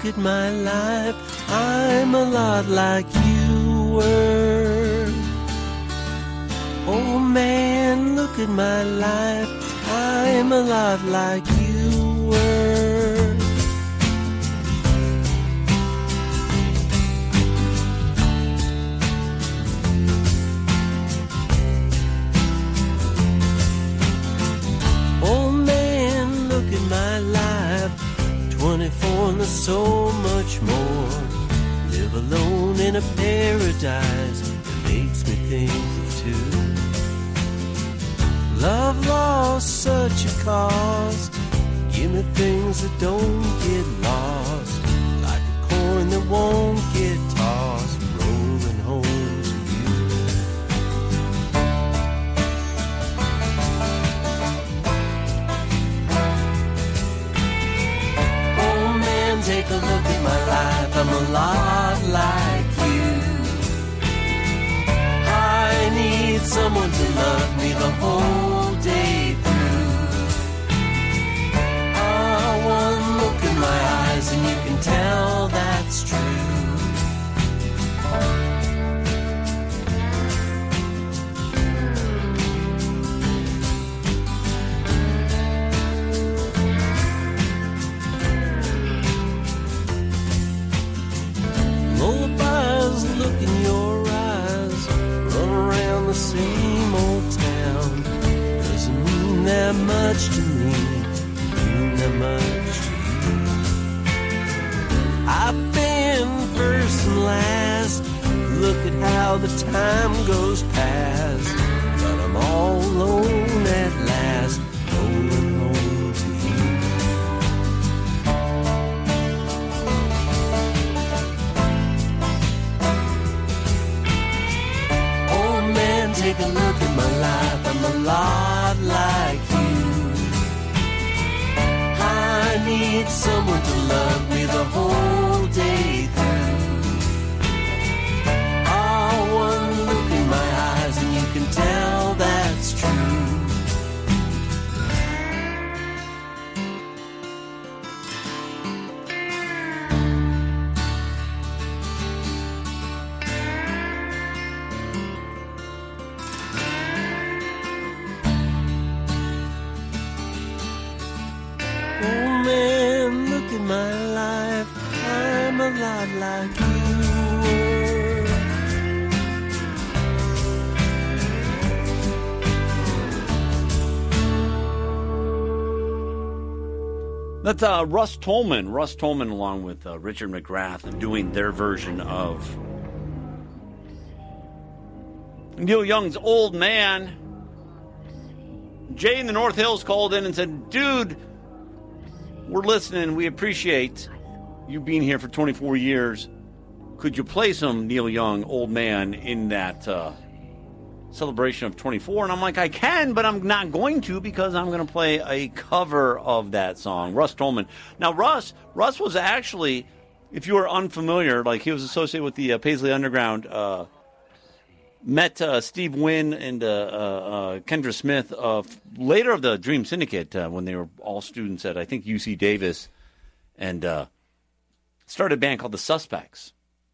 at my life. I'm a lot like you were. Oh man, look at my life. I'm a lot like you were. Oh man, look at my life. 24 and there's so much more. Live alone in a paradise that makes me think of two. Love lost such a cost. Give me things that don't get lost, like a coin that won't get tossed, rolling home to you. Oh man, take a look at my life. I'm a lot like you. I need someone to love me the whole day through. One look in my eyes and you can tell that's true. Lullabies look in your eyes, run around the same old town. Doesn't mean that much to me, mean that much to you. I've been first and last, look at how the time goes past. But I'm all alone at last, rolling home to you. Oh man, take a look at my life. I'm a lot like you. I need someone to love me the whole day through. Oh, one look in my eyes and you can tell that's true. Oh man, look at my life. I'm a lot like you were. That's Russ Tolman. Russ Tolman along with Richard McGrath doing their version of Neil Young's Old Man. Jay in the North Hills called in and said, dude, we're listening. We appreciate you being here for 24 years. Could you play some Neil Young, Old Man, in that celebration of 24? And I'm like, I can, but I'm not going to because I'm going to play a cover of that song. Russ Tolman. Now, Russ was actually, if you were unfamiliar, like he was associated with the Paisley Underground, met Steve Wynn and Kendra Smith later of the Dream Syndicate when they were all students at, I think, UC Davis, and started a band called The Suspects.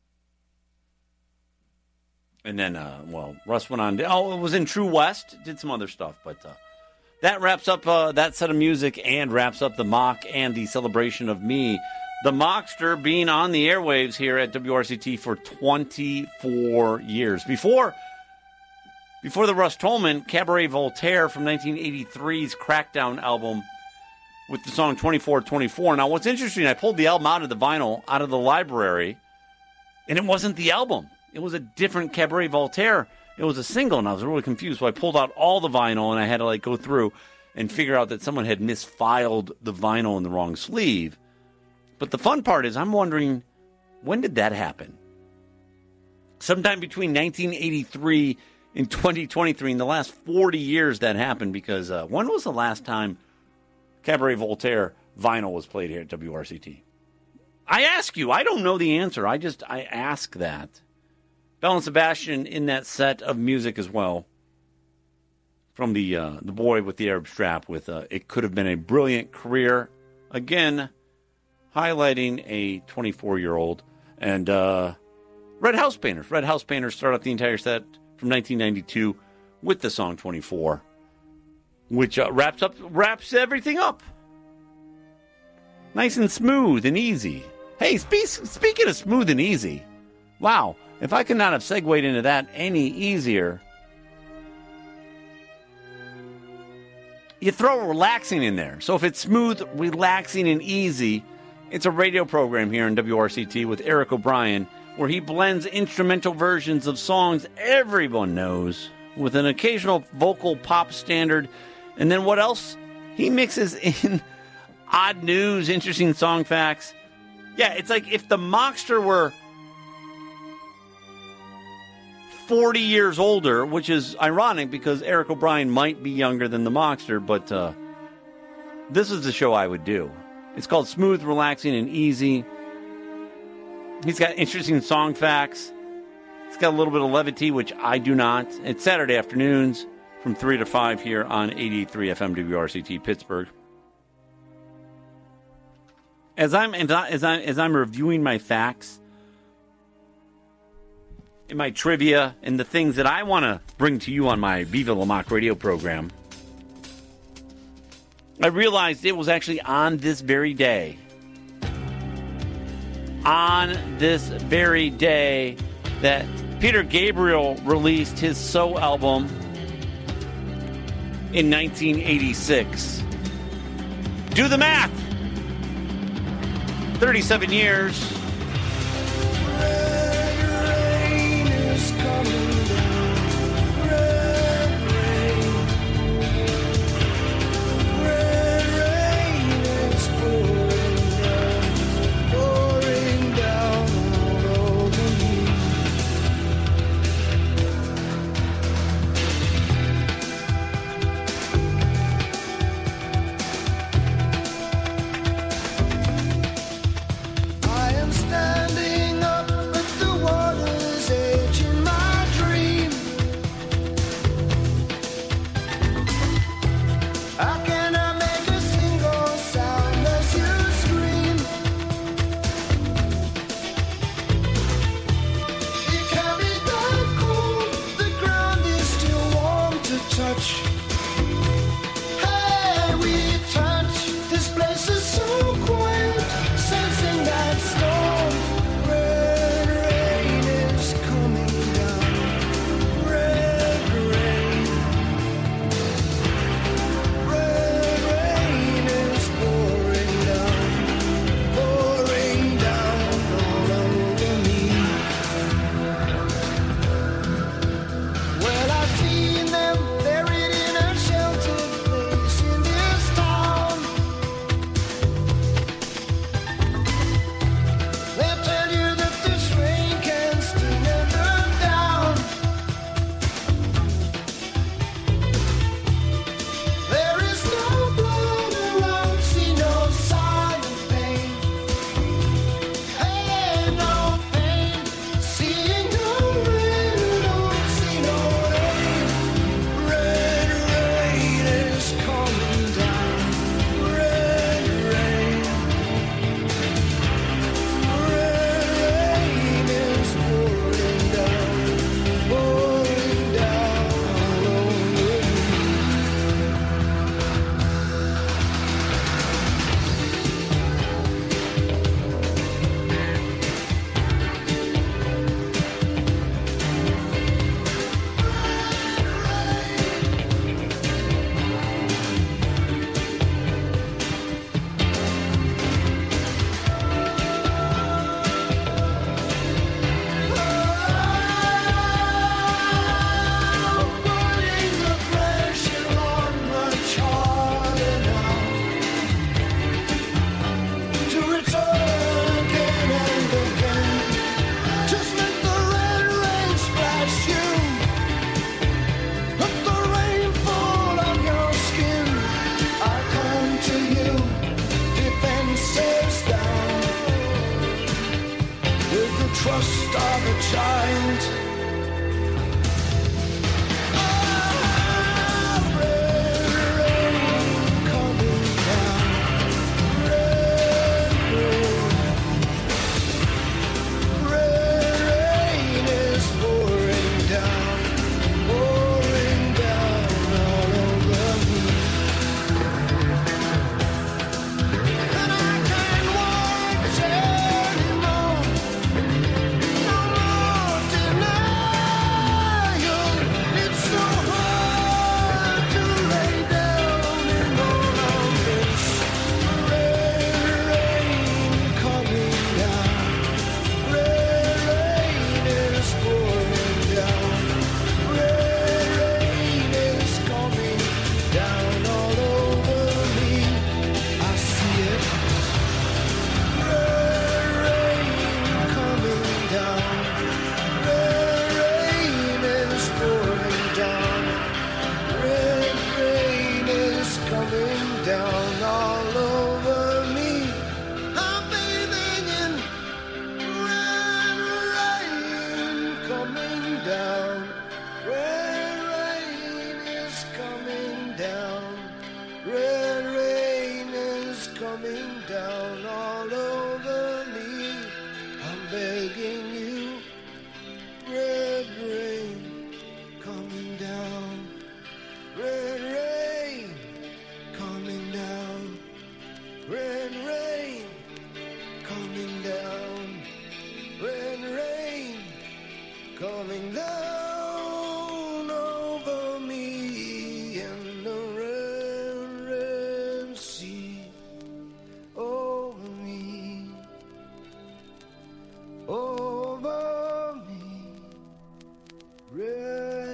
And then, Russ went on. It was in True West, did some other stuff. But that wraps up that set of music and wraps up the mock and the celebration of me, the Mockster, being on the airwaves here at WRCT for 24 years. Before the Russ Tolman, Cabaret Voltaire from 1983's Crackdown album with the song 2424. Now, what's interesting, I pulled the album out of the vinyl, out of the library, and it wasn't the album. It was a different Cabaret Voltaire. It was a single, and I was really confused. So I pulled out all the vinyl, and I had to go through and figure out that someone had misfiled the vinyl in the wrong sleeve. But the fun part is I'm wondering, when did that happen? Sometime between 1983 and 2023, in the last 40 years that happened, because when was the last time Cabaret Voltaire vinyl was played here at WRCT? I ask you. I don't know the answer. I ask that. Belle and Sebastian in that set of music as well. From the Boy with the Arab Strap with It Could Have Been a Brilliant Career. Again, highlighting a 24-year-old. And Red House Painters. Red House Painters start out the entire set from 1992 with the song 24, which wraps everything up. Nice and smooth and easy. Hey, speaking of smooth and easy, wow, if I could not have segued into that any easier. You throw relaxing in there. So if it's smooth, relaxing, and easy, it's a radio program here on WRCT with Eric O'Brien, where he blends instrumental versions of songs everyone knows with an occasional vocal pop standard. And then what else? He mixes in odd news, interesting song facts. Yeah, it's like if the Mockster were 40 years older, which is ironic because Eric O'Brien might be younger than the Mockster, but this is the show I would do. It's called Smooth, Relaxing, and Easy. He's got interesting song facts. He's got a little bit of levity, which I do not. It's Saturday afternoons from 3 to 5 here on 88.3 FM WRCT Pittsburgh. As I'm reviewing my facts, in my trivia, and the things that I want to bring to you on my Viva La Mock radio program, I realized it was actually on this very day. On this very day that Peter Gabriel released his So album in 1986. Do the math! 37 years. I am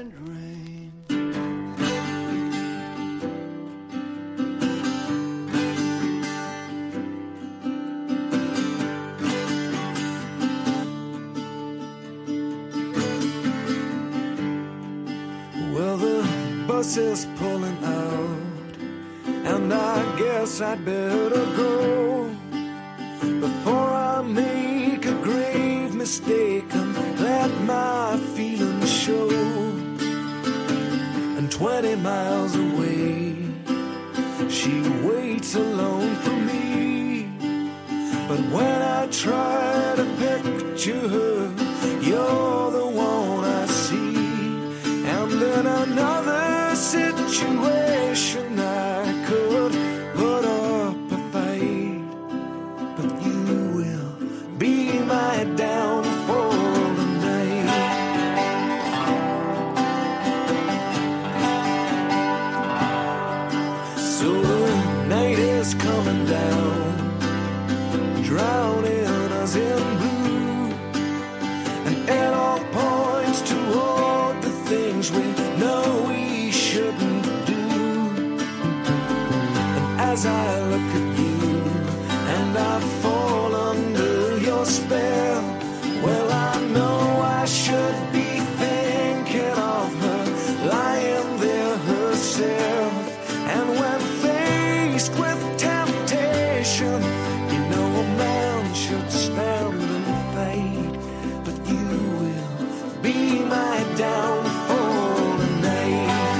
and rain. Well, the bus is pulling out, and I guess I'd better go before I make a grave mistake and let my feelings show. And 20 miles away, she waits alone for me. But when I try to picture her, you're the one I see. And in another situation I could put up a fight, but you will be my downfall tonight. So the night is coming down, drowning us in blue, and it all points toward the things we know we shouldn't do. And as I look at you and I fall under your spell, well, I know I should be thinking of her lying there herself. And when faced with temptation, you know a man should stand and fight, but you will be my downfall tonight.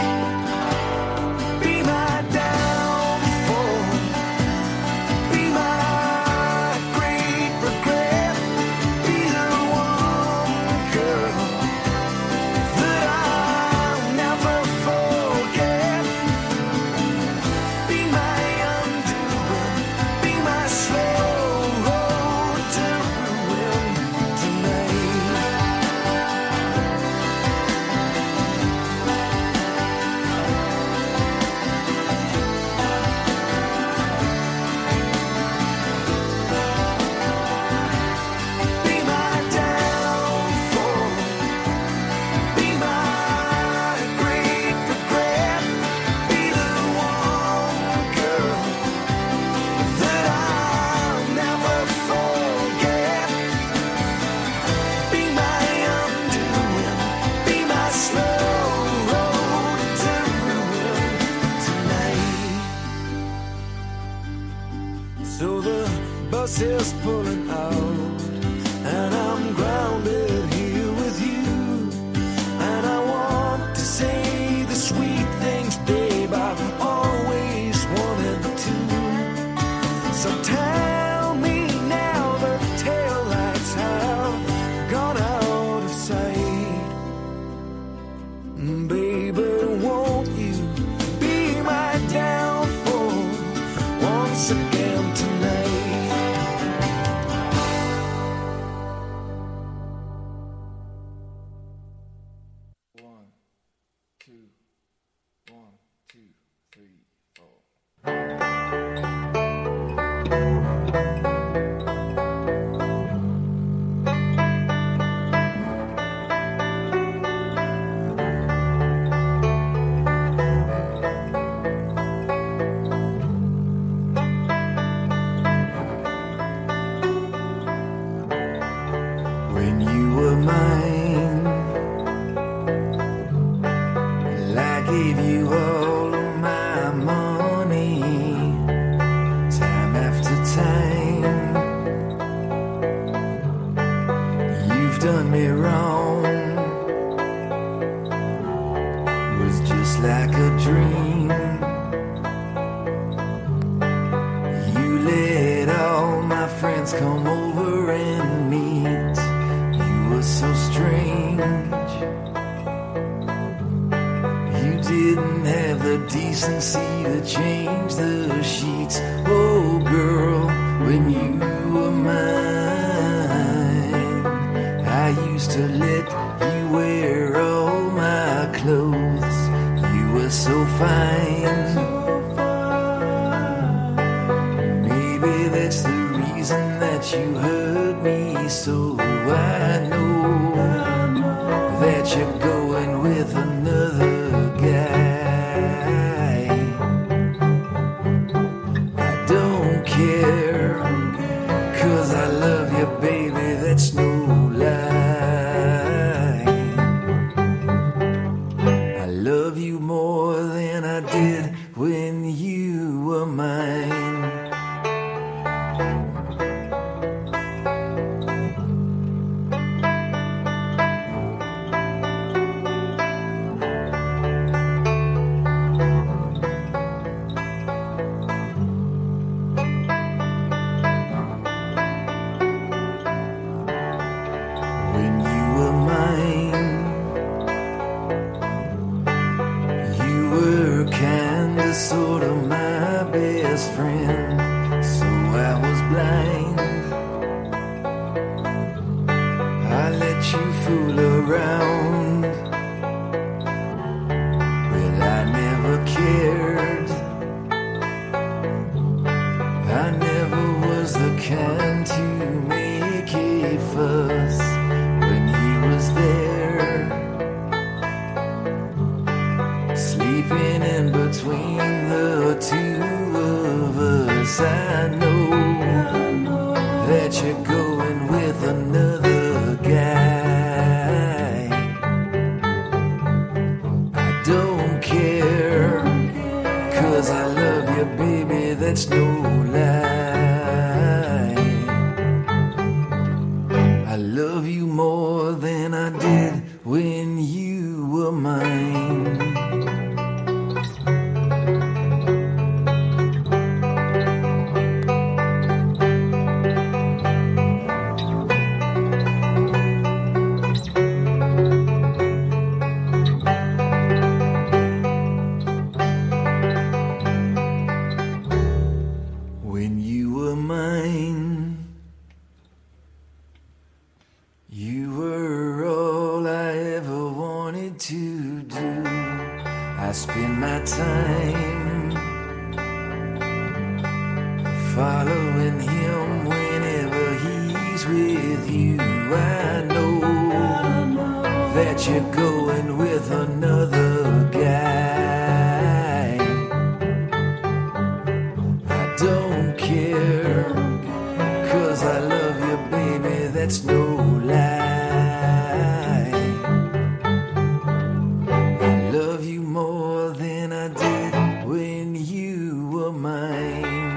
Be my downfall, be my great regret, be the one girl that I'll never forget. Be my undoing, be my slow road to ruin tonight. Be my downfall, be my great regret, be the one girl that I'll never forget. Be my undoing, be my slow road to ruin tonight. So the bus is pulling out, and I'm grounded here with you. And I want to say the sweet things, babe, I've always wanted to. So tell me now the taillights have gone out of sight. Baby, won't you be my downfall once again tonight? One, two, 3, 4. When you were mine, I gave you all of my money, time after time. You've done me wrong, was just like a dream. You let all my friends come over and meet. You were so strange. You didn't have the decency to change the sheets. Oh, girl, when you were mine, I used to let you wear all my clothes. You were so fine. Maybe that's the reason that you hurt me so. I know that you're going going with another guy. I don't care, 'cause I love you, baby, that's no lie. I love you more than I did when you were mine. Sort of my best friend, so I was blind. I let you fool around, but I never cared. I never was the kind to make a fuss when he was there, sleeping in between the two of us. I know that you're going with another guy. I don't care, 'cause I love you, baby, that's no lie. I love you more than I did when you were mine. I spend my time following him whenever he's with you. I know that you're going with another guy. I don't care, 'cause I love you, baby, that's no lie. More than I did when you were mine.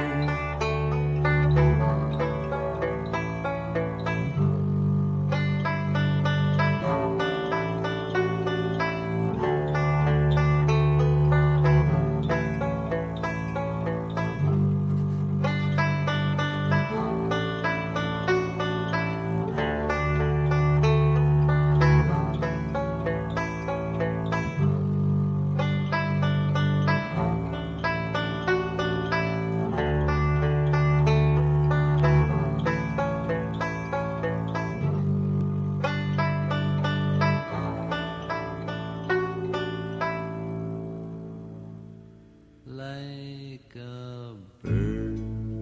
Like a bird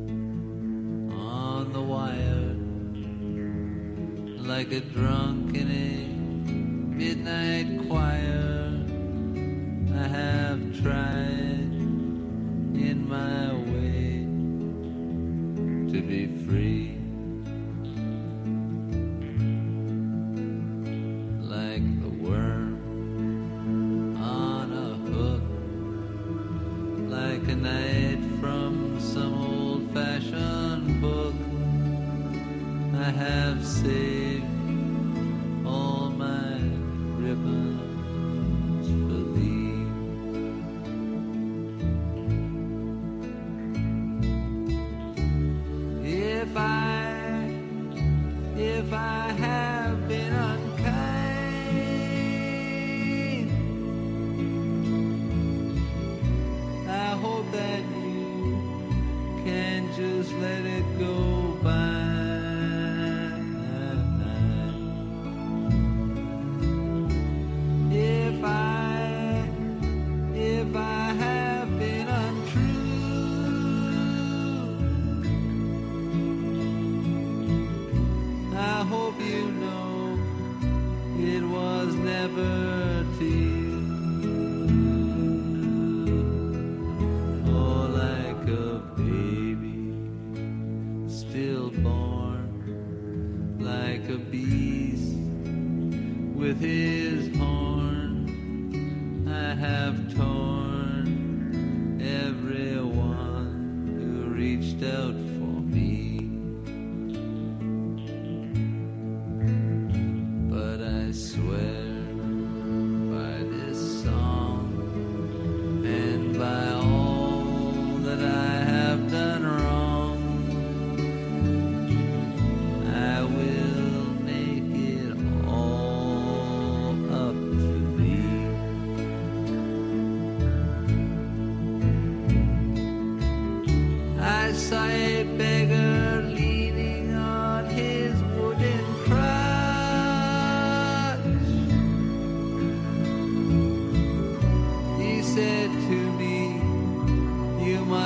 on the wire, like a drunk in a midnight choir, I have tried in my way to be free. Like the worm on a hook, like a night from some old-fashioned book, I have saved all my ribbons for thee. If I have been unkind, I hope that you can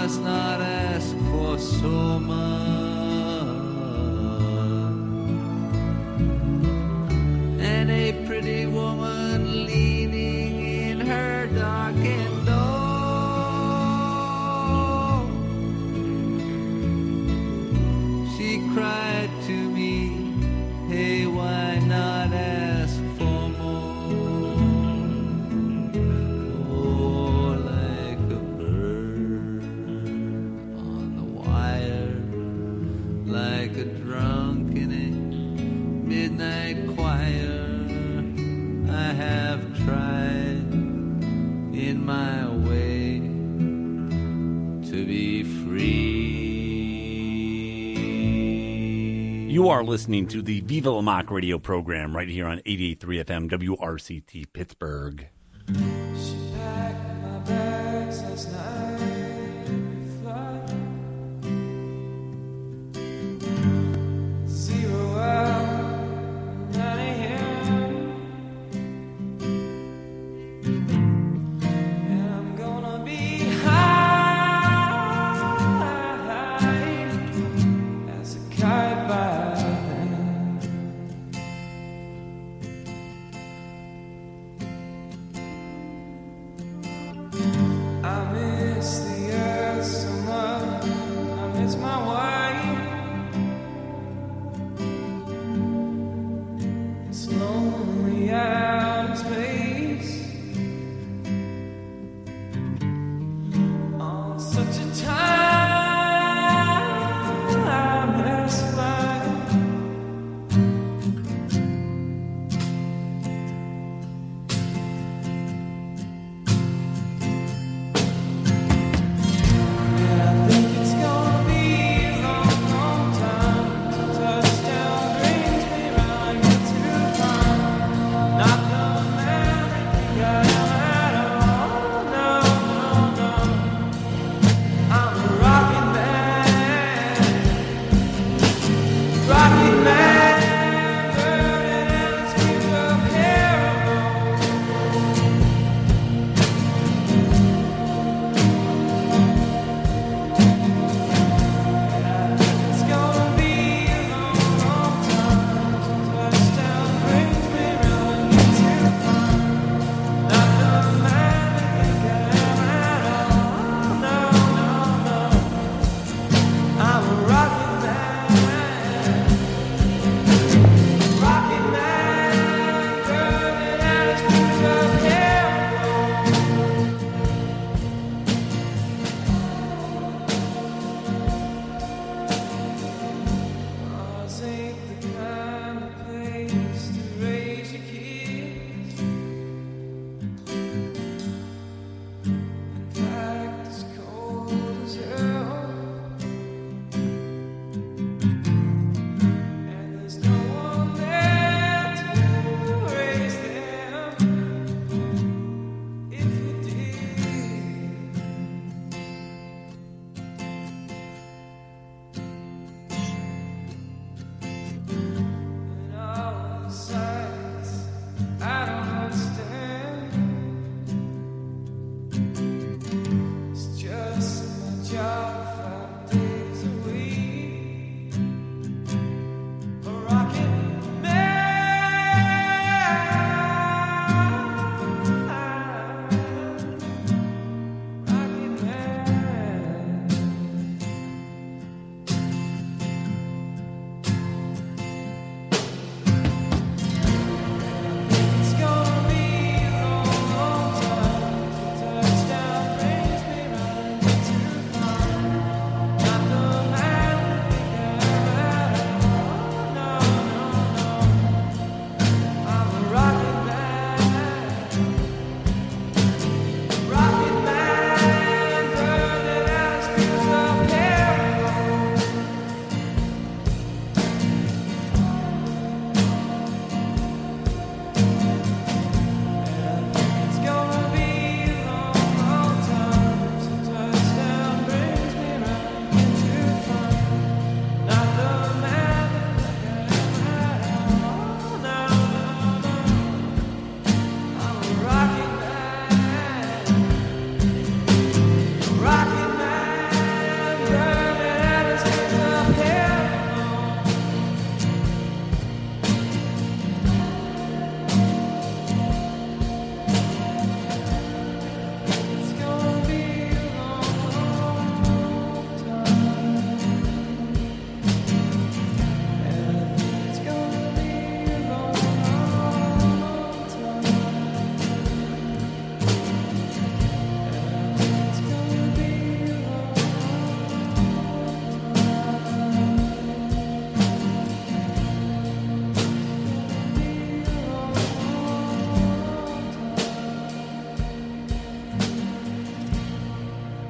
must not ask for so much. And a pretty woman leaning in her darkened door, she cried to me, hey, why not ask for more? Oh, like a bird on the wire, like a drunk in a midnight choir, I have tried in my way to be free. You are listening to the Viva La Mock radio program right here on 88.3 FM WRCT Pittsburgh. She packed my bags last night, flight 0 hour, 9 a.m. And I'm gonna be high as a kite by then. I miss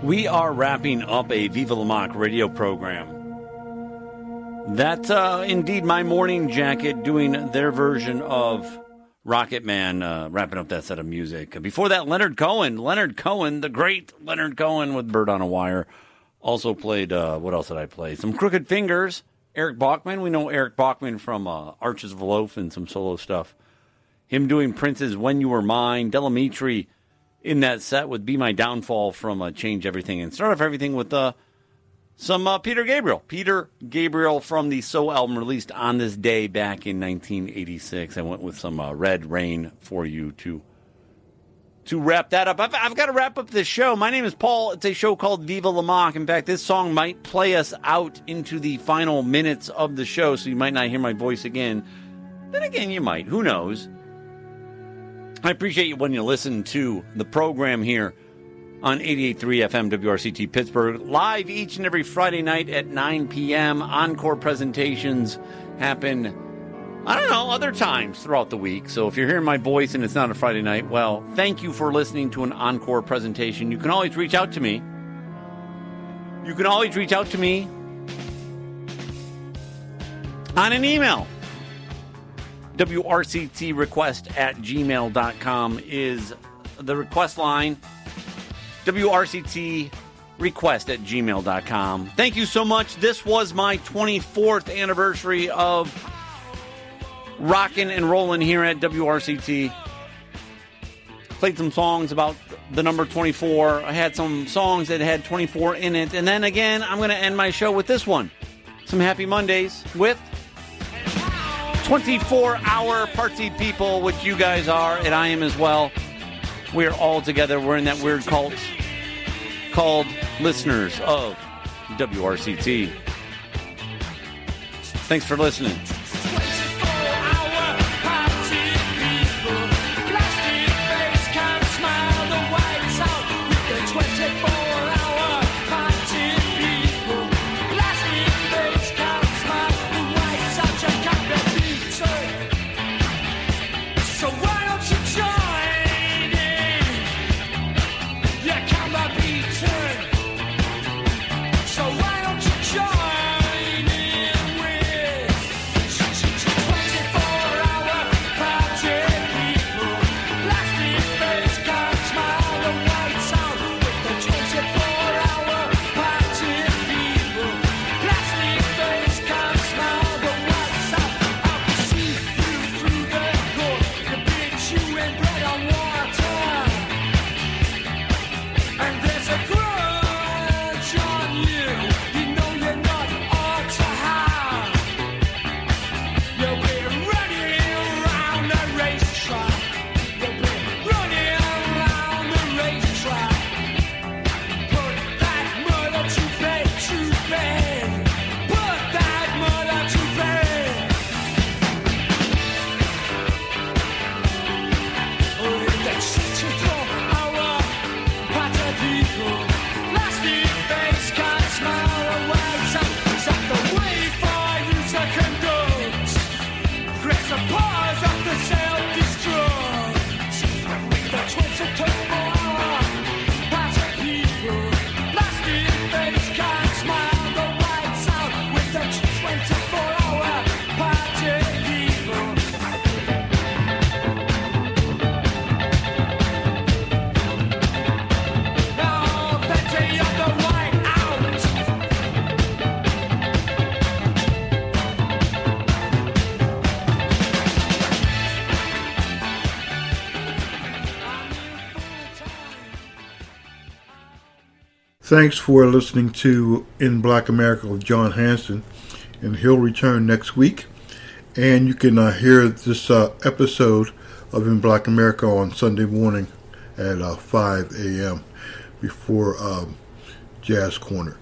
We are wrapping up a Viva La Mock radio program. That's indeed My Morning Jacket doing their version of Rocket Man, wrapping up that set of music. Before that, Leonard Cohen, the great Leonard Cohen with Bird on a Wire. Also played, what else did I play? Some Crooked Fingers, Eric Bachman. We know Eric Bachman from Arches of a Loaf and some solo stuff. Him doing Prince's When You Were Mine, Delamitri in that set with Be My Downfall from Change Everything. And start off everything with some Peter Gabriel. Peter Gabriel from the So album released on this day back in 1986. I went with some Red Rain for you to wrap that up. I've got to wrap up this show. My name is Paul. It's a show called Viva La Mock. In fact, this song might play us out into the final minutes of the show, so you might not hear my voice again. Then again, you might. Who knows? I appreciate you when you listen to the program here on 88.3 FM WRCT Pittsburgh. Live each and every Friday night at 9 p.m. Encore presentations happen, I don't know, other times throughout the week. So if you're hearing my voice and it's not a Friday night, well, thank you for listening to an encore presentation. You can always reach out to me. On an email. WRCTrequest@gmail.com is the request line. WRCTrequest@gmail.com. Thank you so much. This was my 24th anniversary of rockin' and rollin' here at WRCT. Played some songs about the number 24. I had some songs that had 24 in it. And then again, I'm going to end my show with this one. Some Happy Mondays with 24-hour party people, which you guys are, and I am as well. We're all together. We're in that weird cult called listeners of WRCT. Thanks for listening. Thanks for listening to In Black America with John Hanson, and he'll return next week. And you can hear this episode of In Black America on Sunday morning at 5 a.m. before Jazz Corner.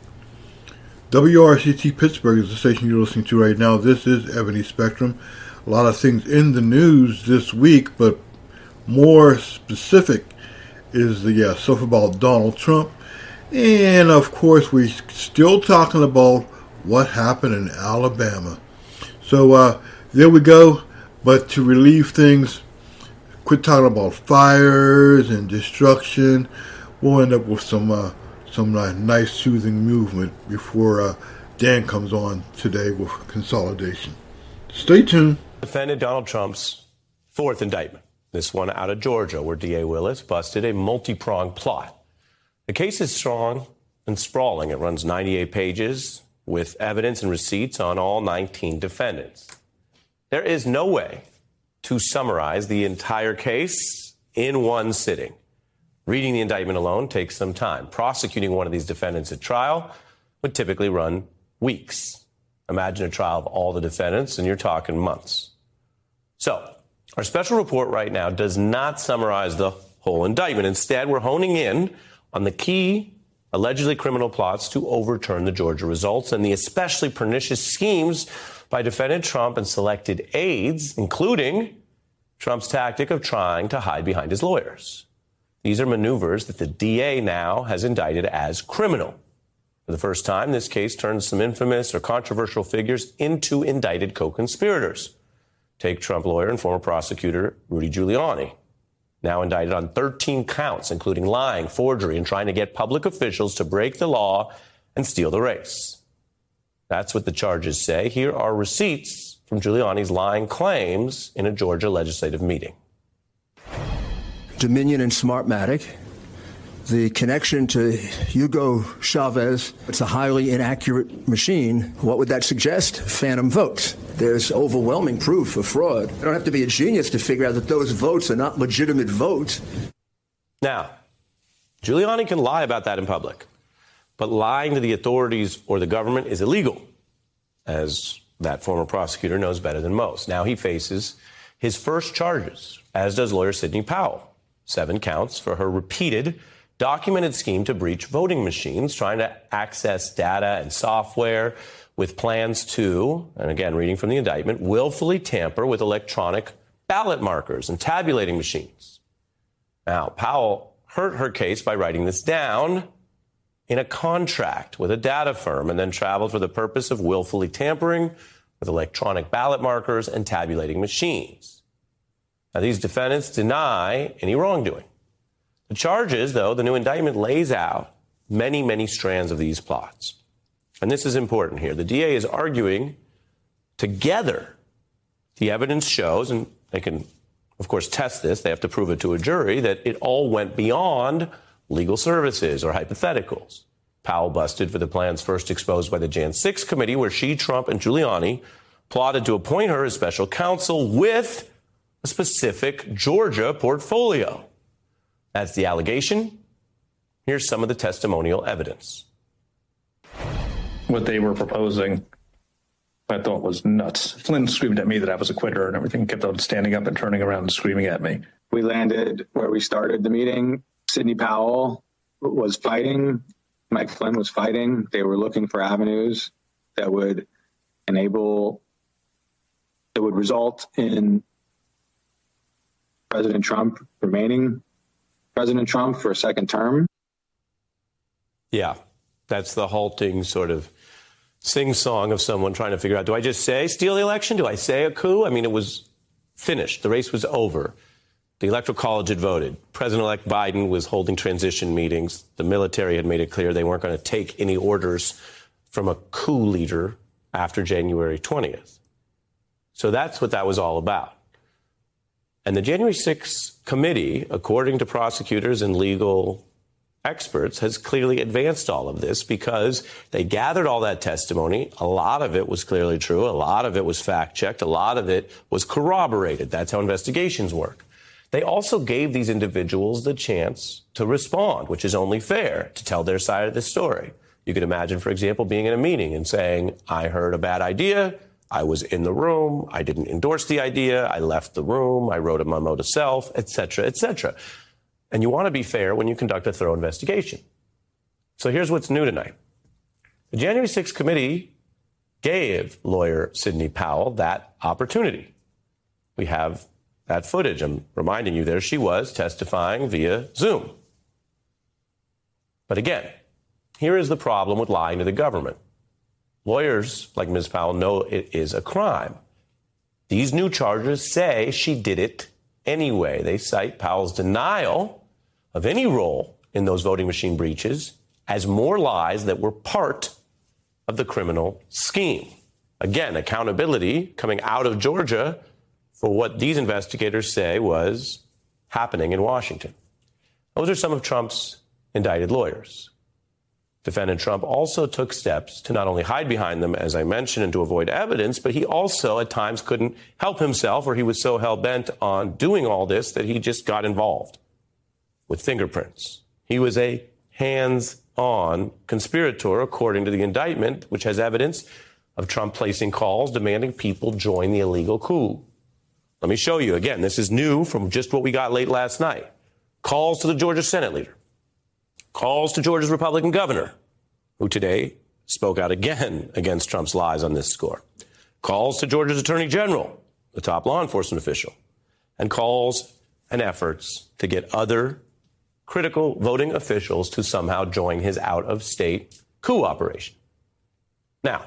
WRCT Pittsburgh is the station you're listening to right now. This is Ebony Spectrum. A lot of things in the news this week, but more specific is the stuff about Donald Trump. And, of course, we're still talking about what happened in Alabama. So, there we go. But to relieve things, quit talking about fires and destruction. We'll end up with some some nice soothing movement before Dan comes on today with consolidation. Stay tuned. Defended Donald Trump's fourth indictment, this one out of Georgia, where D.A. Willis busted a multi-pronged plot. The case is strong and sprawling. It runs 98 pages with evidence and receipts on all 19 defendants. There is no way to summarize the entire case in one sitting. Reading the indictment alone takes some time. Prosecuting one of these defendants at trial would typically run weeks. Imagine a trial of all the defendants, and you're talking months. So, our special report right now does not summarize the whole indictment. Instead, we're honing in on the key, allegedly criminal plots to overturn the Georgia results and the especially pernicious schemes by defendant Trump and selected aides, including Trump's tactic of trying to hide behind his lawyers. These are maneuvers that the DA now has indicted as criminal. For the first time, this case turns some infamous or controversial figures into indicted co-conspirators. Take Trump lawyer and former prosecutor Rudy Giuliani, now indicted on 13 counts, including lying, forgery, and trying to get public officials to break the law and steal the race. That's what the charges say. Here are receipts from Giuliani's lying claims in a Georgia legislative meeting. Dominion and Smartmatic, the connection to Hugo Chavez, it's a highly inaccurate machine. What would that suggest? Phantom votes. There's overwhelming proof of fraud. You don't have to be a genius to figure out that those votes are not legitimate votes. Now, Giuliani can lie about that in public, but lying to the authorities or the government is illegal, as that former prosecutor knows better than most. Now he faces his first charges, as does lawyer Sidney Powell. 7 counts for her repeated documented scheme to breach voting machines, trying to access data and software with plans to, and again, reading from the indictment, willfully tamper with electronic ballot markers and tabulating machines. Now, Powell hurt her case by writing this down in a contract with a data firm and then traveled for the purpose of willfully tampering with electronic ballot markers and tabulating machines. Now, these defendants deny any wrongdoing. The charges, though, the new indictment lays out many, many strands of these plots. And this is important here. The DA is arguing together the evidence shows, and they can, of course, test this. They have to prove it to a jury, that it all went beyond legal services or hypotheticals. Powell busted for the plans first exposed by the Jan 6 committee, where she, Trump, and Giuliani plotted to appoint her as special counsel with a specific Georgia portfolio. That's the allegation. Here's some of the testimonial evidence. What they were proposing, I thought was nuts. Flynn screamed at me that I was a quitter and everything, kept on standing up and turning around and screaming at me. We landed where we started the meeting. Sidney Powell was fighting. Mike Flynn was fighting. They were looking for avenues that would result in President Trump remaining President Trump for a second term. Yeah, that's the halting sort of sing-song of someone trying to figure out, do I just say steal the election? Do I say a coup? I mean, it was finished. The race was over. The Electoral College had voted. President-elect Biden was holding transition meetings. The military had made it clear they weren't going to take any orders from a coup leader after January 20th. So that's what that was all about. And the January 6th committee, according to prosecutors and legal experts, has clearly advanced all of this because they gathered all that testimony. A lot of it was clearly true. A lot of it was fact-checked. A lot of it was corroborated. That's how investigations work. They also gave these individuals the chance to respond, which is only fair, to tell their side of the story. You could imagine, for example, being in a meeting and saying, I heard a bad idea. I was in the room. I didn't endorse the idea. I left the room. I wrote a memo to self, et cetera, et cetera. And you want to be fair when you conduct a thorough investigation. So here's what's new tonight. The January 6th committee gave lawyer Sidney Powell that opportunity. We have that footage. I'm reminding you, there she was testifying via Zoom. But again, here is the problem with lying to the government. Lawyers like Ms. Powell know it is a crime. These new charges say she did it anyway. They cite Powell's denial of any role in those voting machine breaches as more lies that were part of the criminal scheme. Again, accountability coming out of Georgia for what these investigators say was happening in Washington. Those are some of Trump's indicted lawyers. Defendant Trump also took steps to not only hide behind them, as I mentioned, and to avoid evidence, but he also at times couldn't help himself, or he was so hell-bent on doing all this that he just got involved with fingerprints. He was a hands-on conspirator, according to the indictment, which has evidence of Trump placing calls demanding people join the illegal coup. Let me show you. Again, this is new from just what we got late last night. Calls to the Georgia Senate leader. Calls to Georgia's Republican governor, who today spoke out again against Trump's lies on this score. Calls to Georgia's Attorney General, the top law enforcement official. And calls and efforts to get other critical voting officials to somehow join his out-of-state coup operation. Now,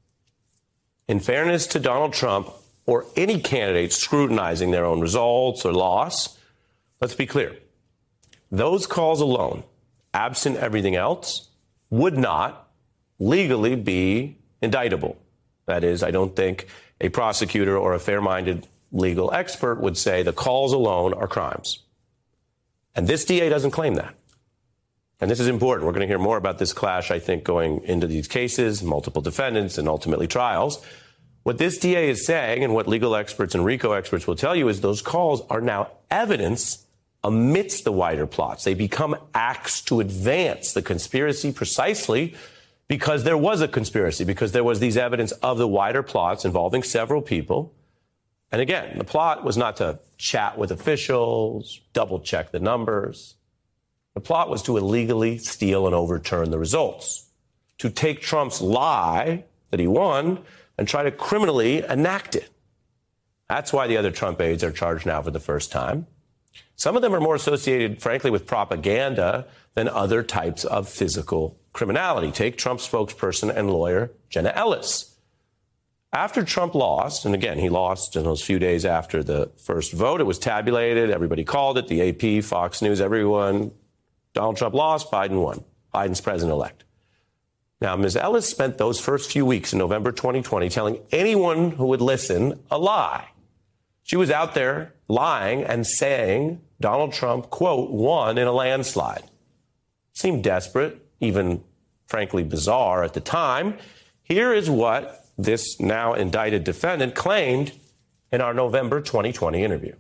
in fairness to Donald Trump or any candidate scrutinizing their own results or loss, let's be clear. Those calls alone, absent everything else, would not legally be indictable. That is, I don't think a prosecutor or a fair-minded legal expert would say the calls alone are crimes. And this DA doesn't claim that. And this is important. We're going to hear more about this clash, I think, going into these cases, multiple defendants, and ultimately trials. What this DA is saying, and what legal experts and RICO experts will tell you, is those calls are now evidence amidst the wider plots. They become acts to advance the conspiracy precisely because there was a conspiracy, because there was these evidence of the wider plots involving several people. And again, the plot was not to chat with officials, double check the numbers. The plot was to illegally steal and overturn the results, to take Trump's lie that he won and try to criminally enact it. That's why the other Trump aides are charged now for the first time. Some of them are more associated, frankly, with propaganda than other types of physical criminality. Take Trump spokesperson and lawyer Jenna Ellis. After Trump lost, and again, he lost in those few days after the first vote, it was tabulated, everybody called it, the AP, Fox News, everyone. Donald Trump lost, Biden won. Biden's president-elect. Now, Ms. Ellis spent those first few weeks in November 2020 telling anyone who would listen a lie. She was out there lying and saying Donald Trump, quote, won in a landslide. Seemed desperate, even frankly bizarre at the time. Here is what this now indicted defendant claimed in our November 2020 interview.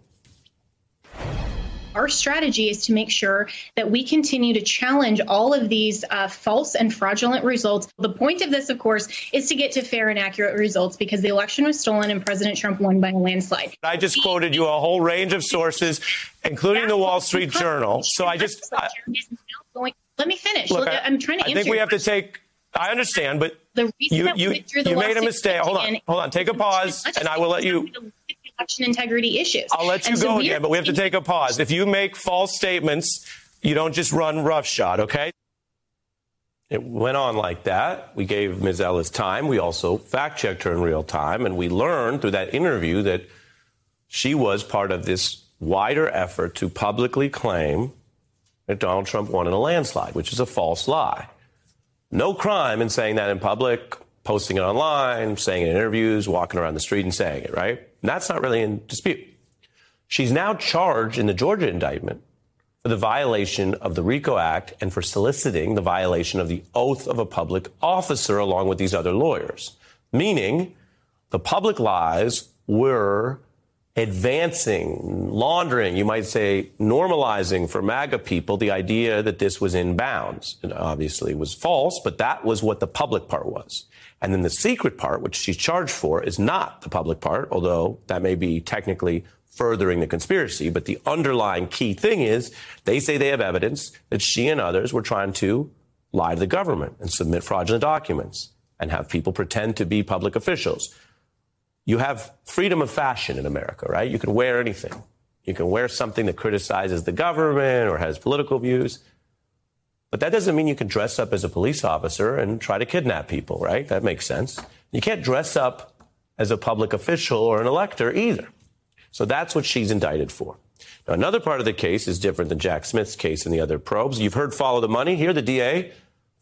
Our strategy is to make sure that we continue to challenge all of these false and fraudulent results. The point of this, of course, is to get to fair and accurate results because the election was stolen and President Trump won by a landslide. I just quoted you a whole range of sources, including the Wall Street Journal. So I just... Let me finish. Look, I'm trying to answer. I think we have to take... I understand, but you made a mistake. Hold on. Take a pause, and I will let you... Election integrity issues. I'll let you go again, but we have to take a pause. If you make false statements, you don't just run roughshod, okay? It went on like that. We gave Ms. Ellis time. We also fact-checked her in real time, and we learned through that interview that she was part of this wider effort to publicly claim that Donald Trump won in a landslide, which is a false lie. No crime in saying that in public, posting it online, saying it in interviews, walking around the street and saying it, right? And that's not really in dispute. She's now charged in the Georgia indictment for the violation of the RICO Act and for soliciting the violation of the oath of a public officer along with these other lawyers, meaning the public lies were advancing, laundering, you might say normalizing for MAGA people the idea that this was in bounds. It obviously was false, but that was what the public part was. And then the secret part, which she's charged for, is not the public part, although that may be technically furthering the conspiracy. But the underlying key thing is they say they have evidence that she and others were trying to lie to the government and submit fraudulent documents and have people pretend to be public officials. You have freedom of fashion in America, right? You can wear anything. You can wear something that criticizes the government or has political views. But that doesn't mean you can dress up as a police officer and try to kidnap people, right? That makes sense. You can't dress up as a public official or an elector either. So that's what she's indicted for. Now, another part of the case is different than Jack Smith's case and the other probes. You've heard follow the money. Here, the DA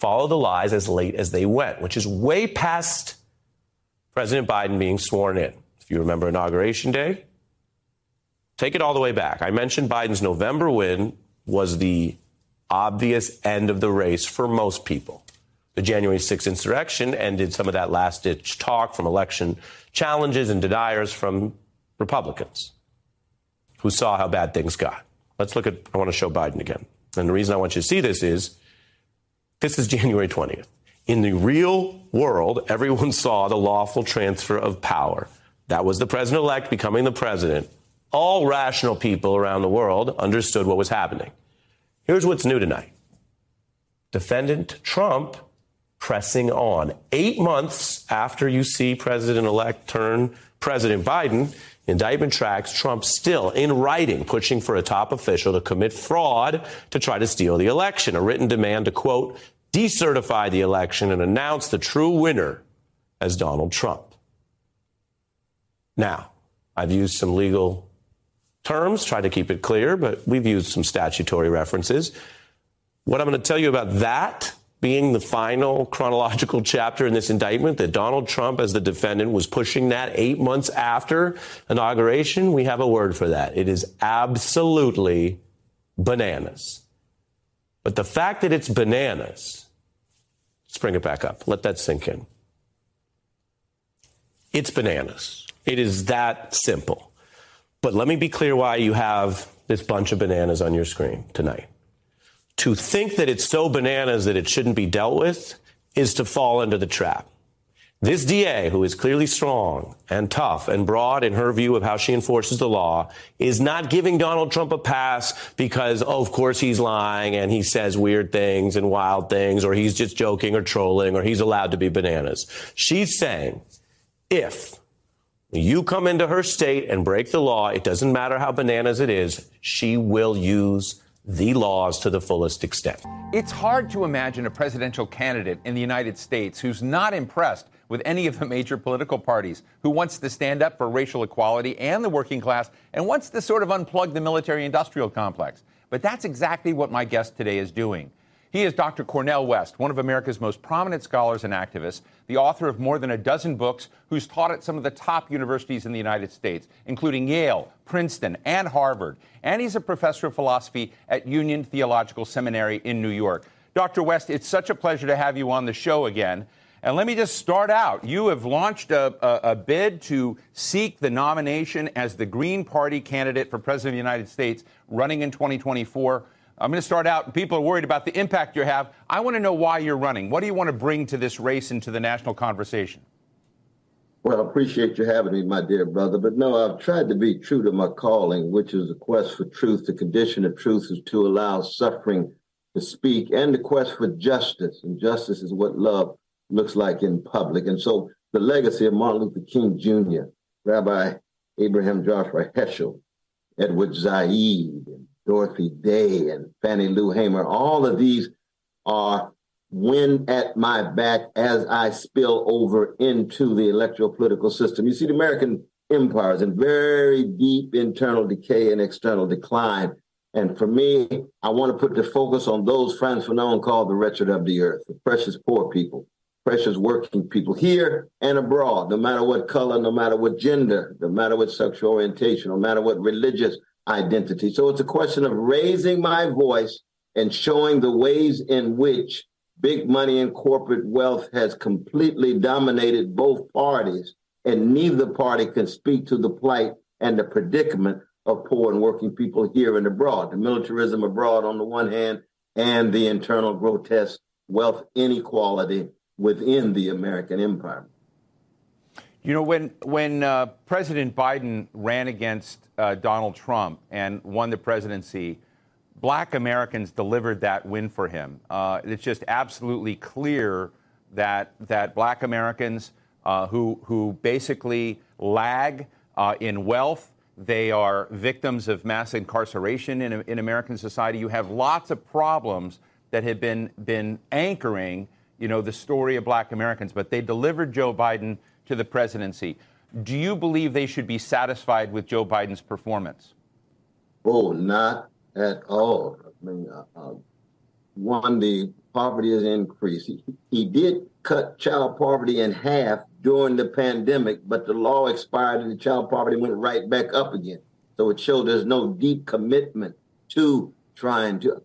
follow the lies as late as they went, which is way past President Biden being sworn in. If you remember Inauguration Day, take it all the way back. I mentioned Biden's November win was the obvious end of the race for most people. The January 6th insurrection ended some of that last-ditch talk from election challenges and deniers from Republicans who saw how bad things got. Let's look at, I want to show Biden again. And the reason I want you to see this is January 20th. In the real world, everyone saw the lawful transfer of power. That was the president-elect becoming the president. All rational people around the world understood what was happening. Here's what's new tonight. Defendant Trump pressing on. 8 months after you see President-elect turn President Biden, indictment tracks Trump still in writing pushing for a top official to commit fraud to try to steal the election. A written demand to, quote, decertify the election and announce the true winner as Donald Trump. Now, I've used some legal terms, try to keep it clear, but we've used some statutory references. What I'm going to tell you about that being the final chronological chapter in this indictment, that Donald Trump, as the defendant, was pushing that 8 months after inauguration, we have a word for that. It is absolutely bananas. But the fact that it's bananas, let's bring it back up. Let that sink in. It's bananas. It is that simple. But let me be clear why you have this bunch of bananas on your screen tonight. To think that it's so bananas that it shouldn't be dealt with is to fall into the trap. This DA, who is clearly strong and tough and broad in her view of how she enforces the law, is not giving Donald Trump a pass because, oh, of course, he's lying and he says weird things and wild things, or he's just joking or trolling, or he's allowed to be bananas. She's saying if you come into her state and break the law, it doesn't matter how bananas it is, she will use the laws to the fullest extent. It's hard to imagine a presidential candidate in the United States who's not impressed with any of the major political parties, who wants to stand up for racial equality and the working class, and wants to sort of unplug the military-industrial complex. But that's exactly what my guest today is doing. He is Dr. Cornel West, one of America's most prominent scholars and activists, the author of more than a dozen books, who's taught at some of the top universities in the United States, including Yale, Princeton, and Harvard. And he's a professor of philosophy at Union Theological Seminary in New York. Dr. West, it's such a pleasure to have you on the show again. And let me just start out. You have launched a bid to seek the nomination as the Green Party candidate for President of the United States running in 2024. I'm going to start out. People are worried about the impact you have. I want to know why you're running. What do you want to bring to this race and to the national conversation? Well, I appreciate you having me, my dear brother. But no, I've tried to be true to my calling, which is a quest for truth. The condition of truth is to allow suffering to speak, and the quest for justice. And justice is what love looks like in public. And so the legacy of Martin Luther King Jr., Rabbi Abraham Joshua Heschel, Edward Said, and Dorothy Day, and Fannie Lou Hamer, all of these are wind at my back as I spill over into the electoral political system. You see, the American empire is in very deep internal decay and external decline. And for me, I want to put the focus on those Frantz Fanon called the wretched of the earth, the precious poor people, precious working people here and abroad, no matter what color, no matter what gender, no matter what sexual orientation, no matter what religious identity. So it's a question of raising my voice and showing the ways in which big money and corporate wealth has completely dominated both parties, and neither party can speak to the plight and the predicament of poor and working people here and abroad. The militarism abroad on the one hand, and the internal grotesque wealth inequality within the American empire. You know, when President Biden ran against Donald Trump and won the presidency, Black Americans delivered that win for him. It's just absolutely clear that Black Americans who basically lag in wealth, they are victims of mass incarceration in American society. You have lots of problems that have been anchoring, you know, the story of Black Americans, but they delivered Joe Biden to the presidency. Do you believe they should be satisfied with Joe Biden's performance? Oh, not at all. I mean, one, the poverty has increased. He did cut child poverty in half during the pandemic, but the law expired and the child poverty went right back up again. So it showed there's no deep commitment to trying to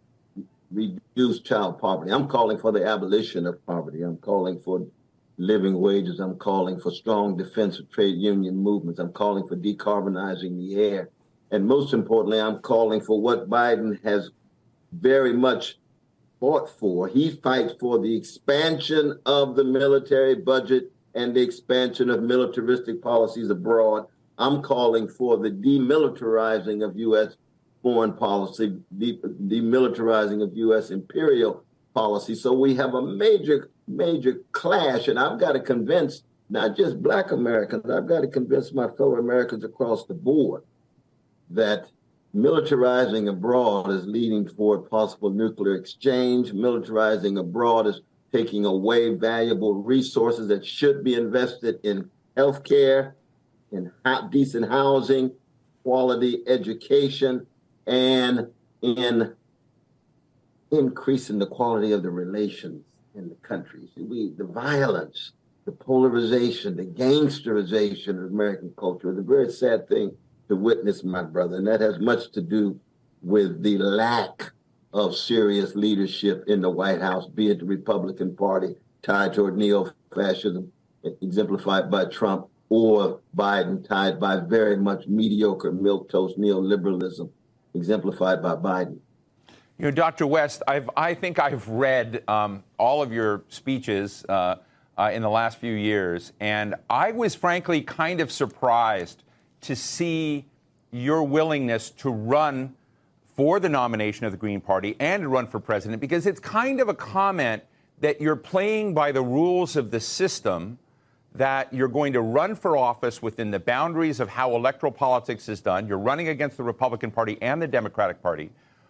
reduce child poverty. I'm calling for the abolition of poverty. I'm calling for living wages. I'm calling for strong defense of trade union movements. I'm calling for decarbonizing the air. And most importantly, I'm calling for what Biden has very much fought for. He fights for the expansion of the military budget and the expansion of militaristic policies abroad. I'm calling for the demilitarizing of U.S. foreign policy, demilitarizing of U.S. imperial policy. So we have a major clash, and I've got to convince not just Black Americans, I've got to convince my fellow Americans across the board that militarizing abroad is leading toward possible nuclear exchange. Militarizing abroad is taking away valuable resources that should be invested in healthcare, in decent housing, quality education, and in increasing the quality of the relations in the countries. The violence, the polarization, the gangsterization of American culture is a very sad thing to witness, my brother, and that has much to do with the lack of serious leadership in the White House, be it the Republican Party tied toward neo-fascism, exemplified by Trump, or Biden tied by very much mediocre milquetoast neoliberalism, exemplified by Biden. You know, Dr. West, I think I've read all of your speeches in the last few years, and I was frankly kind of surprised to see your willingness to run for the nomination of the Green Party and to run for president, because it's kind of a comment that you're playing by the rules of the system, that you're going to run for office within the boundaries of how electoral politics is done. You're running against the Republican Party and the Democratic Party.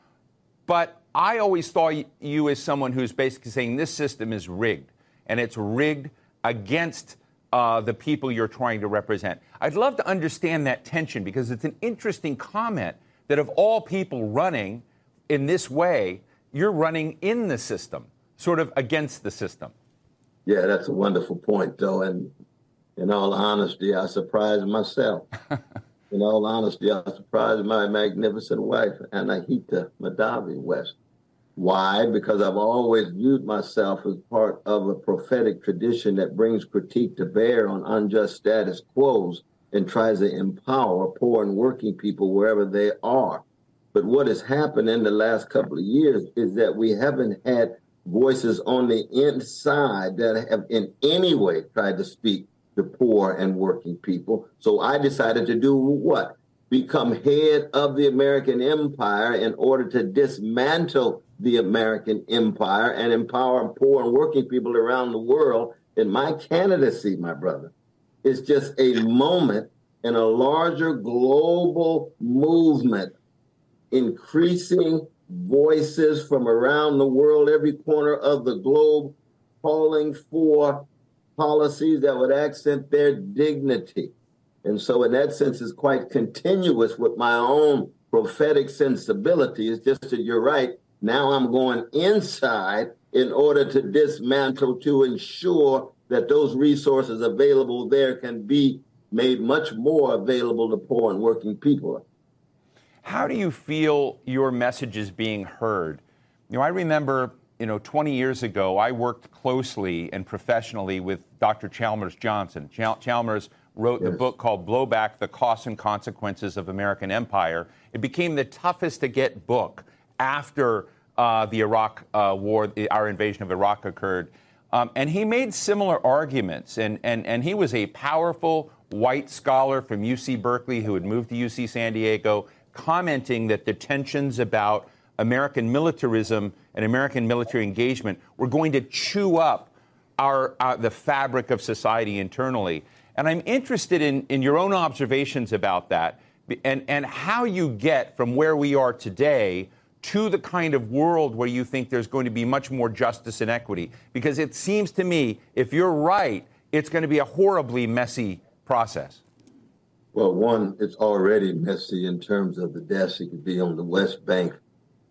But I always thought you as someone who's basically saying this system is rigged, and it's rigged against the people you're trying to represent. I'd love to understand that tension, because it's an interesting comment that of all people running in this way, you're running in the system, sort of against the system. Yeah, that's a wonderful point, though. And in all honesty, I surprised myself. In all honesty, I surprised my magnificent wife, Anahita Madavi West. Why? Because I've always viewed myself as part of a prophetic tradition that brings critique to bear on unjust status quos and tries to empower poor and working people wherever they are. But what has happened in the last couple of years is that we haven't had voices on the inside that have in any way tried to speak to poor and working people. So I decided to do what? Become head of the American empire in order to dismantle the American empire and empower poor and working people around the world. And my candidacy, my brother, is just a moment in a larger global movement, increasing voices from around the world, every corner of the globe, calling for policies that would accent their dignity. And so in that sense, it's quite continuous with my own prophetic sensibility. It's just that you're right. Now I'm going inside in order to dismantle, to ensure that those resources available there can be made much more available to poor and working people. How do you feel your message is being heard? You know, I remember, 20 years ago, I worked closely and professionally with Dr. Chalmers Johnson. Chalmers wrote the book called Blowback: The Costs and Consequences of American Empire. It became the toughest to get book after the Iraq war, our invasion of Iraq occurred. And he made similar arguments. And he was a powerful white scholar from UC Berkeley who had moved to UC San Diego, commenting that the tensions about American militarism and American military engagement were going to chew up the fabric of society internally. And I'm interested in your own observations about that and how you get from where we are today to the kind of world where you think there's going to be much more justice and equity. Because it seems to me, if you're right, it's going to be a horribly messy process. Well, one, it's already messy in terms of the deaths. It could be on the West Bank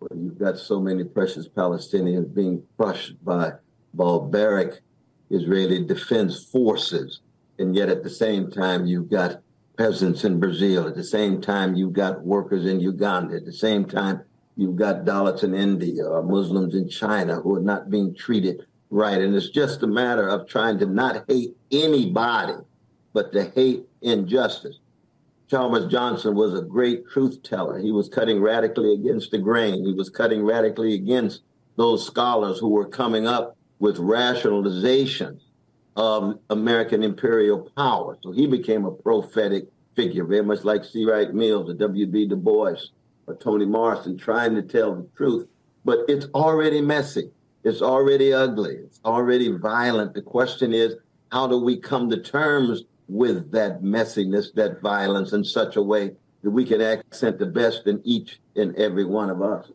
where you've got so many precious Palestinians being crushed by barbaric Israeli defense forces. And yet at the same time, you've got peasants in Brazil. At the same time, you've got workers in Uganda. At the same time, you've got Dalits in India or Muslims in China who are not being treated right. And it's just a matter of trying to not hate anybody, but to hate injustice. Chalmers Johnson was a great truth teller. He was cutting radically against the grain. He was cutting radically against those scholars who were coming up with rationalizations of American imperial power. So he became a prophetic figure, very much like C. Wright Mills or W.B. Du Bois or Toni Morrison, trying to tell the truth. But it's already messy. It's already ugly. It's already violent. The question is, how do we come to terms with that messiness, that violence in such a way that we can accent the best in each and every one of us?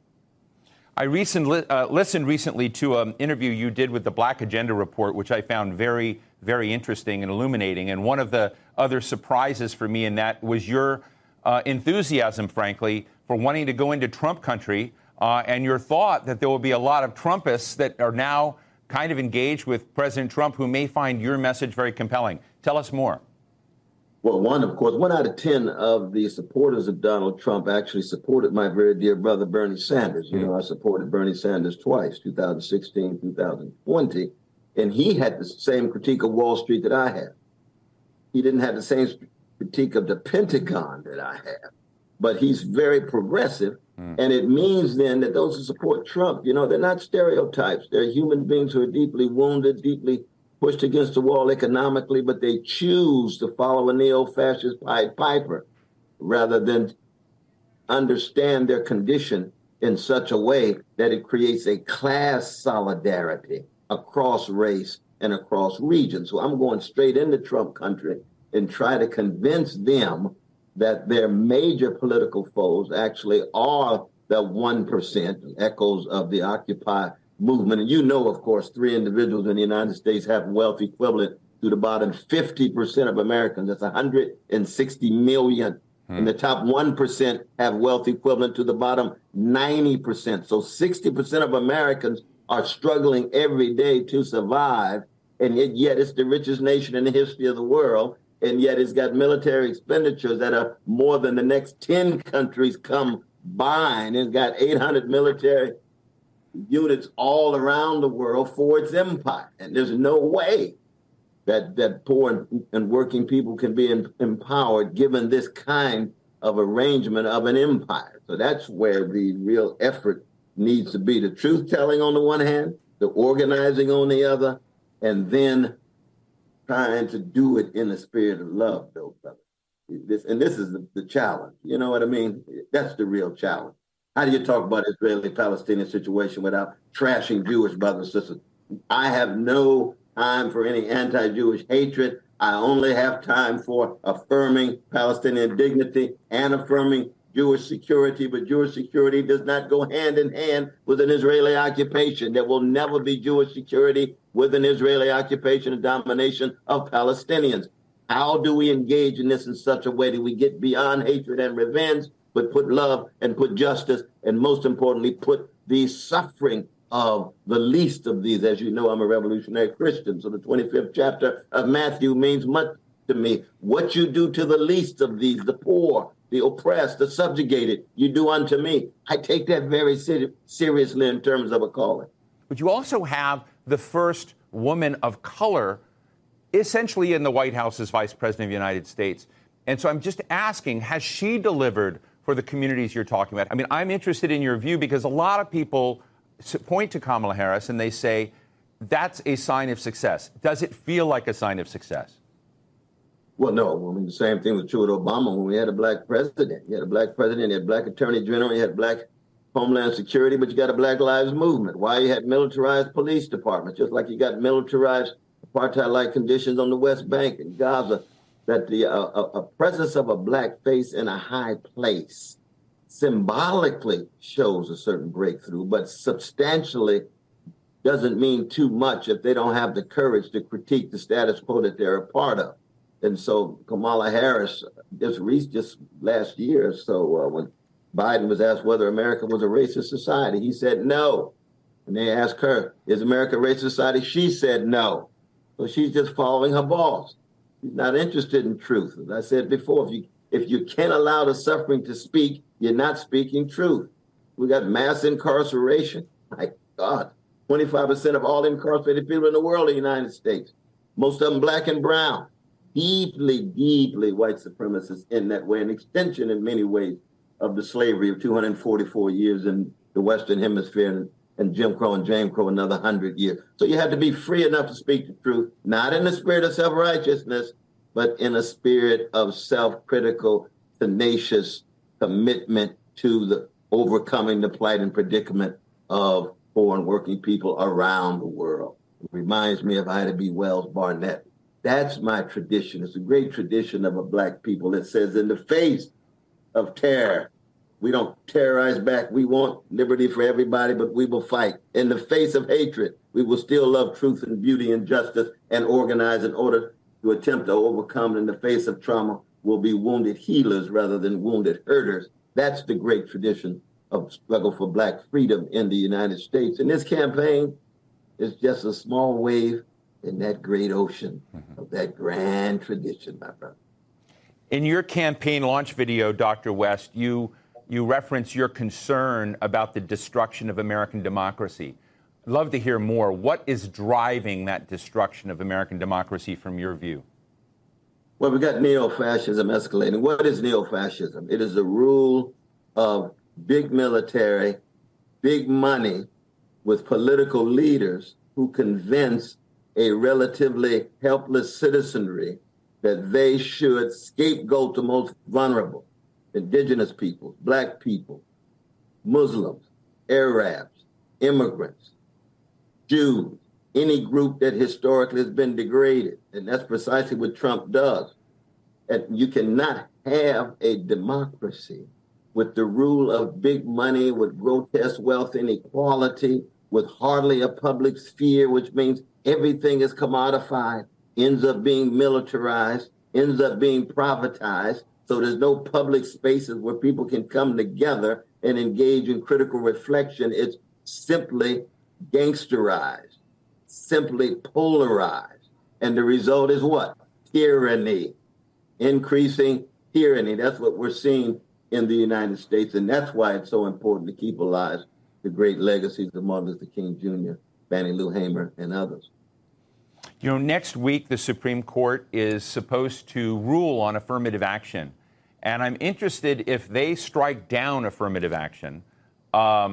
I listened recently to an interview you did with the Black Agenda Report, which I found very, very interesting and illuminating. And one of the other surprises for me in that was your enthusiasm, frankly, for wanting to go into Trump country and your thought that there will be a lot of Trumpists that are now kind of engaged with President Trump who may find your message very compelling. Tell us more. Well, of course, 1 out of 10 of the supporters of Donald Trump actually supported my very dear brother, Bernie Sanders. You know, I supported Bernie Sanders twice, 2016, 2020, and he had the same critique of Wall Street that I had. He didn't have the same critique of the Pentagon that I have, but he's very progressive. And it means then that those who support Trump, you know, they're not stereotypes. They're human beings who are deeply wounded, deeply pushed against the wall economically, but they choose to follow a neo-fascist Pied Piper rather than understand their condition in such a way that it creates a class solidarity across race and across region. So I'm going straight into Trump country and try to convince them that their major political foes actually are the 1%, echoes of the Occupy movement. And you know, of course, 3 individuals in the United States have wealth equivalent to the bottom 50% of Americans. That's 160 million. And the top 1% have wealth equivalent to the bottom 90%. So 60% of Americans are struggling every day to survive. And yet it's the richest nation in the history of the world. And yet it's got military expenditures that are more than the next 10 countries combined. It's got 800 military units all around the world for its empire. And there's no way that poor and working people can be empowered given this kind of arrangement of an empire. So that's where the real effort needs to be. The truth-telling on the one hand, the organizing on the other, and then trying to do it in the spirit of love, though, brother. This is the challenge. You know what I mean? That's the real challenge. How do you talk about Israeli-Palestinian situation without trashing Jewish brothers and sisters? I have no time for any anti-Jewish hatred. I only have time for affirming Palestinian dignity and affirming Jewish security, but Jewish security does not go hand in hand with an Israeli occupation. There will never be Jewish security with an Israeli occupation and domination of Palestinians. How do we engage in this in such a way that we get beyond hatred and revenge, but put love and put justice, and most importantly, put the suffering of the least of these? As you know, I'm a revolutionary Christian, so the 25th chapter of Matthew means much to me. What you do to the least of these, the poor, the oppressed, the subjugated, you do unto me. I take that very seriously in terms of a calling. But you also have the first woman of color essentially in the White House as Vice President of the United States. And so I'm just asking, has she delivered for the communities you're talking about? I mean, I'm interested in your view because a lot of people point to Kamala Harris and they say that's a sign of success. Does it feel like a sign of success? Well, no. I mean, the same thing was true with Obama when we had a black president. You had a black president, you had a black attorney general, you had black Homeland Security, but you got a Black Lives Movement. Why you had militarized police departments, just like you got militarized apartheid-like conditions on the West Bank and Gaza, that the a presence of a black face in a high place symbolically shows a certain breakthrough, but substantially doesn't mean too much if they don't have the courage to critique the status quo that they're a part of. And so Kamala Harris just last year or so, when Biden was asked whether America was a racist society. He said no. And they asked her, is America a racist society? She said no. So she's just following her boss. She's not interested in truth. As I said before, if you can't allow the suffering to speak, you're not speaking truth. We got mass incarceration. My God, 25% of all incarcerated people in the world are in the United States. Most of them black and brown. Deeply, deeply white supremacists in that way, an extension in many ways of the slavery of 244 years in the Western Hemisphere and Jim Crow and James Crow another 100 years. So you had to be free enough to speak the truth, not in the spirit of self-righteousness, but in a spirit of self-critical, tenacious commitment to the overcoming the plight and predicament of poor and working people around the world. It reminds me of Ida B. Wells Barnett. That's my tradition. It's a great tradition of a black people that says in the face of terror, we don't terrorize back. We want liberty for everybody, but we will fight. In the face of hatred, we will still love truth and beauty and justice and organize in order to attempt to overcome. In the face of trauma, we'll be wounded healers rather than wounded hurters. That's the great tradition of struggle for black freedom in the United States. And this campaign is just a small wave in that great ocean of that grand tradition, my brother. In your campaign launch video, Dr. West, you reference your concern about the destruction of American democracy. I'd love to hear more. What is driving that destruction of American democracy from your view? Well, we got neo-fascism escalating. What is neo-fascism? It is the rule of big military, big money with political leaders who convince a relatively helpless citizenry that they should scapegoat the most vulnerable, indigenous people, black people, Muslims, Arabs, immigrants, Jews, any group that historically has been degraded. And that's precisely what Trump does. And you cannot have a democracy with the rule of big money, with grotesque wealth inequality, with hardly a public sphere, which means everything is commodified, ends up being militarized, ends up being privatized. So there's no public spaces where people can come together and engage in critical reflection. It's simply gangsterized, simply polarized. And the result is what? Tyranny, increasing tyranny. That's what we're seeing in the United States. And that's why it's so important to keep alive the great legacies of Martin Luther King Jr., Fannie Lou Hamer, and others. You know, next week, the Supreme Court is supposed to rule on affirmative action. And I'm interested if they strike down affirmative action. Do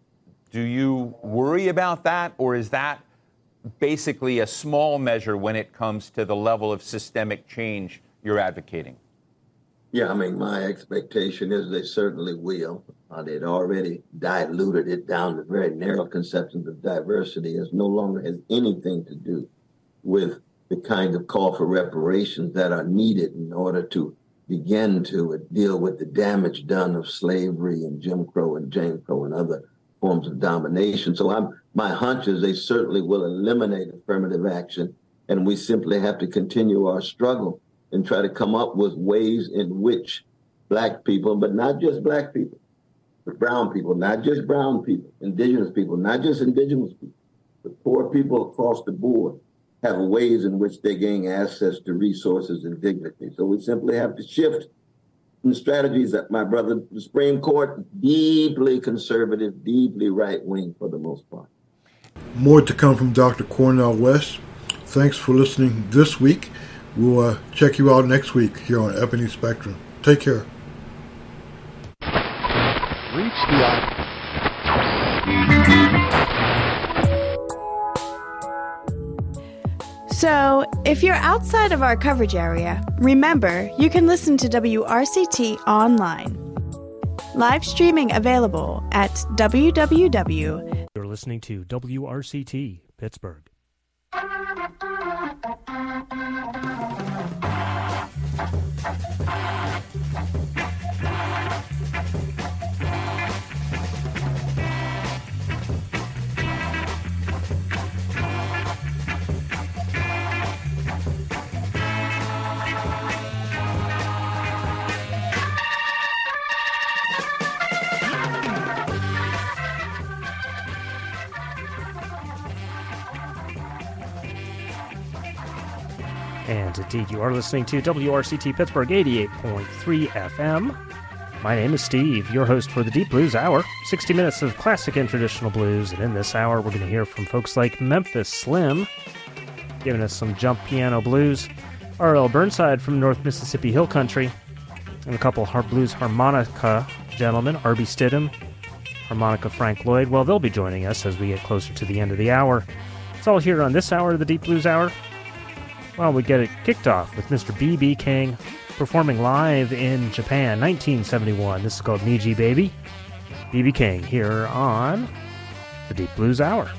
you worry about that? Or is that basically a small measure when it comes to the level of systemic change you're advocating? Yeah, I mean, my expectation is they certainly will. They'd already diluted it down to very narrow conceptions of diversity. It no longer has anything to do with the kind of call for reparations that are needed in order to begin to deal with the damage done of slavery and Jim Crow and James Crow and other forms of domination. So my hunch is they certainly will eliminate affirmative action, and we simply have to continue our struggle and try to come up with ways in which black people, but not just black people, but brown people, not just brown people, indigenous people, not just indigenous people, but poor people across the board have ways in which they gain access to resources and dignity. So we simply have to shift in strategies that, my brother, the Supreme Court, deeply conservative, deeply right-wing for the most part. More to come from Dr. Cornel West. Thanks for listening this week. We'll check you out next week here on Ebony Spectrum. Take care. Reach the So, if you're outside of our coverage area, remember you can listen to WRCT online. Live streaming available at www. You're listening to WRCT Pittsburgh. And indeed, you are listening to WRCT Pittsburgh 88.3 FM. My name is Steve, your host for the Deep Blues Hour. 60 minutes of classic and traditional blues. And in this hour, we're going to hear from folks like Memphis Slim, giving us some jump piano blues. R.L. Burnside from North Mississippi Hill Country. And a couple blues harmonica gentlemen, R.B. Stidham, harmonica Frank Lloyd. Well, they'll be joining us as we get closer to the end of the hour. It's all here on this hour of the Deep Blues Hour. Well, we get it kicked off with Mr. B.B. King performing live in Japan, 1971. This is called Niji Baby. B.B. King here on the Deep Blues Hour.